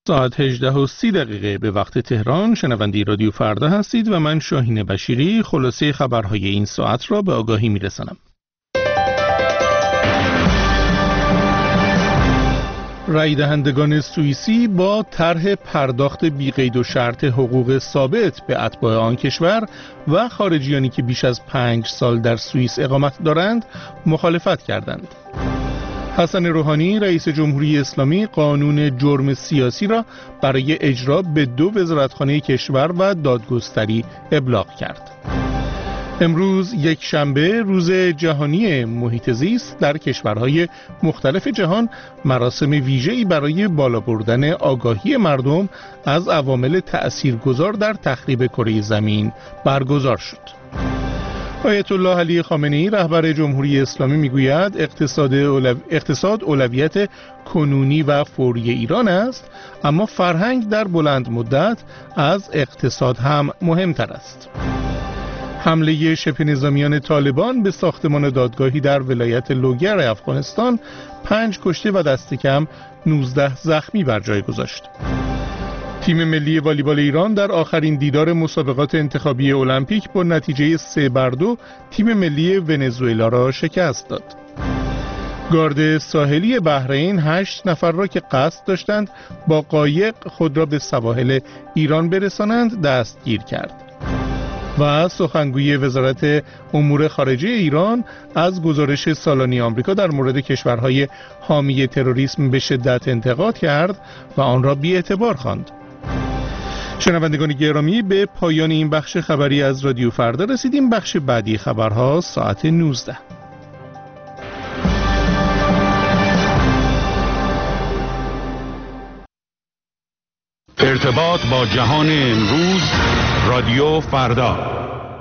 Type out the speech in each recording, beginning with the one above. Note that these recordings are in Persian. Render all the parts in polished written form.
ساعت 18:30 به وقت تهران شنونده رادیو فردا هستید و من شاهین بشیری خلاصه خبرهای این ساعت را به آگاهی میرسانم. رای دهندگان سوئیسی با طرح پرداخت بی‌قید و شرط حقوق ثابت به اتباع آن کشور و خارجیانی که بیش از 5 سال در سوئیس اقامت دارند مخالفت کردند. حسن روحانی رئیس جمهوری اسلامی قانون جرم سیاسی را برای اجرا به 2 وزارتخانه کشور و دادگستری ابلاغ کرد. امروز یک شنبه روز جهانی محیط زیست، در کشورهای مختلف جهان مراسم ویژه‌ای برای بالا بردن آگاهی مردم از عوامل تأثیرگذار در تخریب کره زمین برگزار شد. آیت الله علی خامنه‌ای رهبر جمهوری اسلامی میگوید اقتصاد اولویت کنونی و فوری ایران است، اما فرهنگ در بلند مدت از اقتصاد هم مهمتر است. حمله شبه نظامیان طالبان به ساختمان دادگاهی در ولایت لوگر افغانستان 5 کشته و دست کم 19 زخمی بر جای گذاشت. تیم ملی والیبال ایران در آخرین دیدار مسابقات انتخابی المپیک با نتیجه 3-2 تیم ملی ونزوئلا را شکست داد. گارد ساحلی بحرین 8 نفر را که قصد داشتند با قایق خود را به سواحل ایران برسانند دستگیر کرد. و سخنگوی وزارت امور خارجه ایران از گزارش سالانه آمریکا در مورد کشورهای حامی تروریسم به شدت انتقاد کرد و آن را بی‌اعتبار خواند. شنوندگان گرامی، به پایان این بخش خبری از رادیو فردا رسیدیم. بخش بعدی خبرها ساعت 19. ارتباط با جهان امروز، رادیو فردا.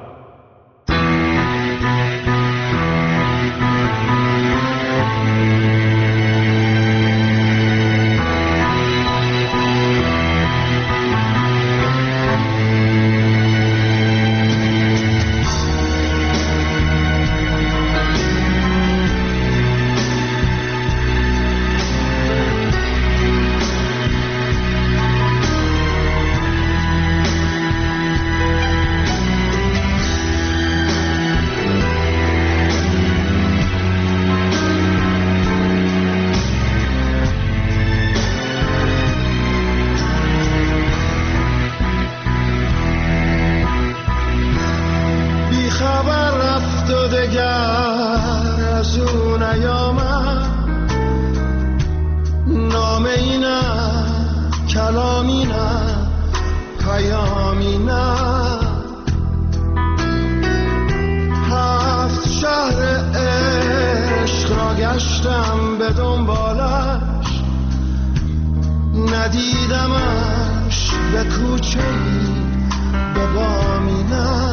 ندیدمش به کوچه‌ای به بامی نه،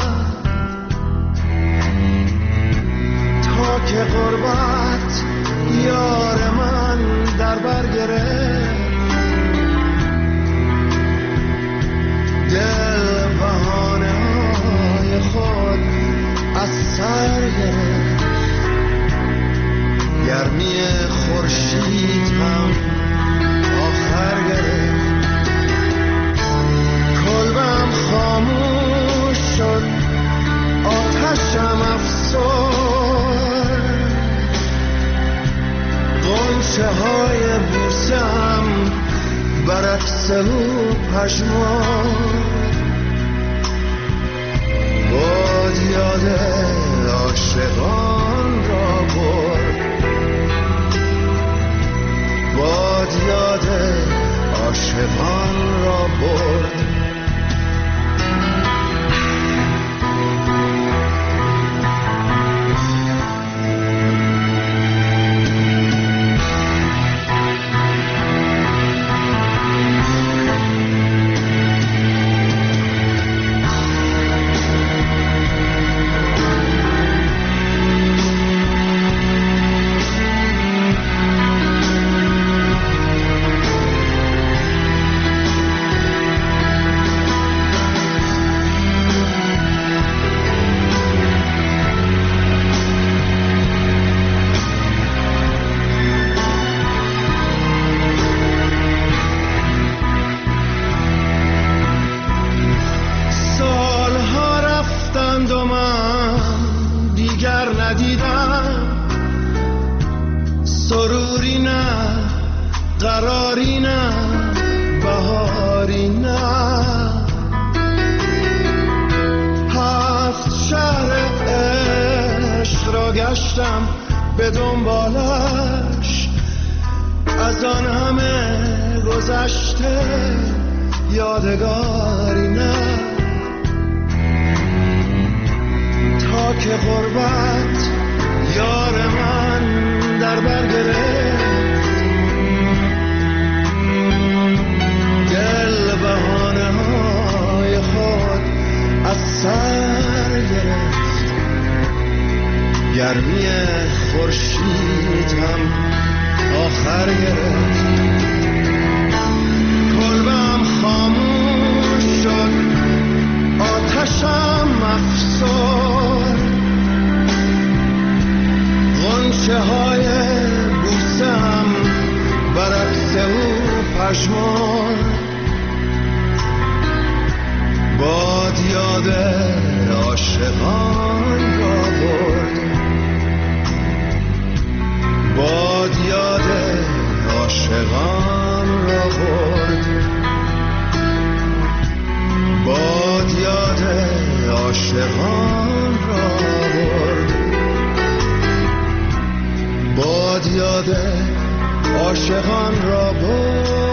تا که غربت یار من در بر گرفت، دل بهانه های خود از سر گرفت، گرمی خورشید هم آخر گرفت، کلبم خاموش شد، آتشم افسرد، غنچه های بوسم برعکس او پژمرد، باد یاد عاشقان را برد، باد یاد عاشقان را برد. بیقراری نه بهاری نه، هفت شهر عشق را گشتم به دنبالش، از آن همه گذشته یادگاری نه، تا که غربت یار من در بر گرفت، دل بهانه های خود از سر گرفت، گرمی خورشید هم آخر گرفت، کلبم خاموش شد آتشم افسرد، غنچه های بوسه هم برعکس او پژمرد، باد یاد عاشقان را برد، باد یاد عاشقان را برد، باد یاد عاشقان را برد، باد یاد عاشقان را برد.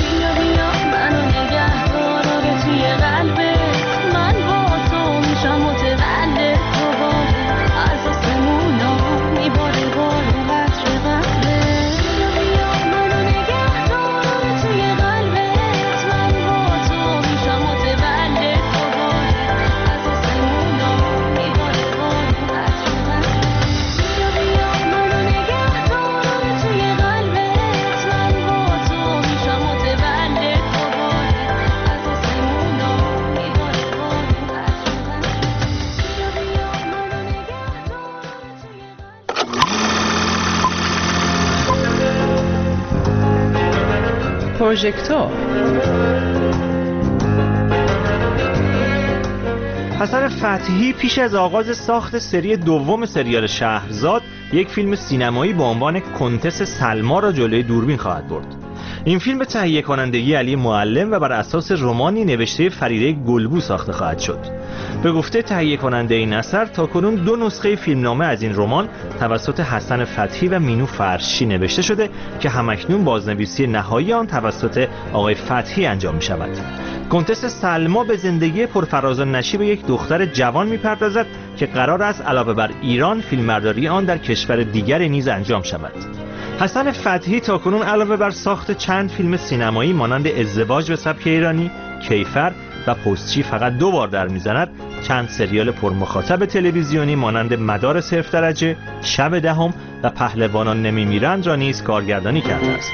منو نگه دار توی قلبت، من با تو میشم پروژکتور. حسن فتحی پیش از آغاز ساخت سری دوم سریال شهرزاد یک فیلم سینمایی با عنوان کنتس سلما را جلوی دوربین خواهد برد. این فیلم به تهیه کنندگی علی معلم و بر اساس رمانی نوشته فریده گلبو ساخته خواهد شد. به گفته تهیه کننده این اثر تاکنون 2 نسخه فیلمنامه از این رمان توسط حسن فتحی و مینو فرشی نوشته شده که همکنون بازنویسی نهایی آن توسط آقای فتحی انجام می شود. کنتس سلما به زندگی پرفراز و نشیب یک دختر جوان می‌پردازد که قرار است علاوه بر ایران فیلمبرداری آن در کشور دیگری نیز انجام شود. حسن فتحی تاکنون علاوه بر ساخت چند فیلم سینمایی مانند ازدواج به سبک ایرانی، کیفر و پستچی فقط 2 بار در میزند، چند سریال پرمخاطب تلویزیونی مانند مدار 0 درجه، شب دهم و پهلوانان نمیمیرند را نیز کارگردانی کرده است.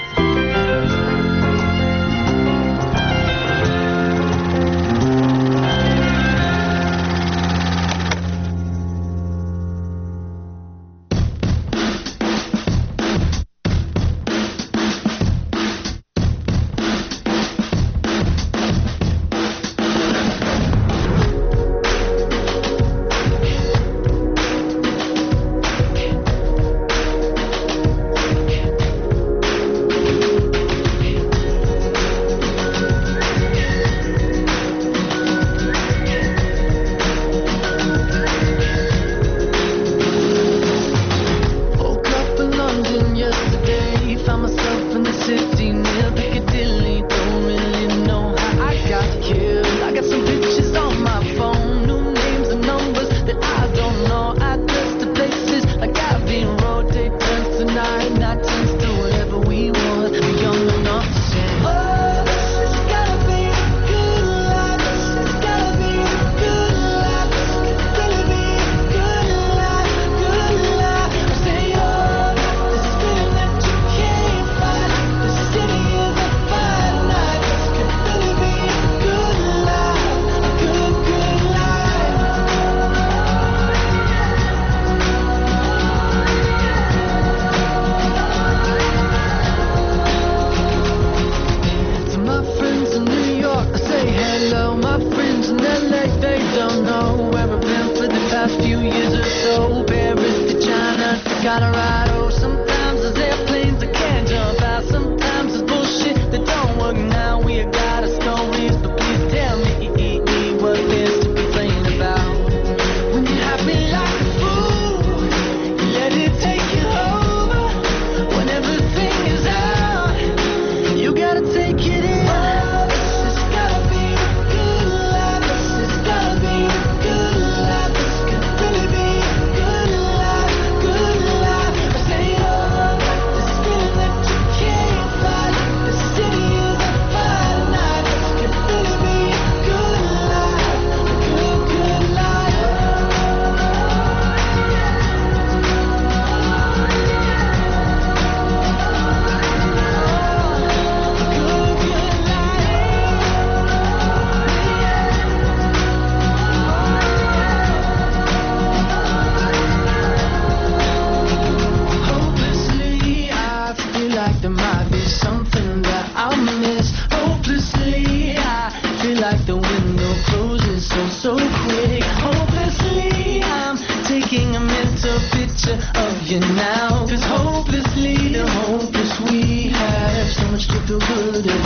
you now. 'Cause hopelessly the hopeless we have so much to feel good at.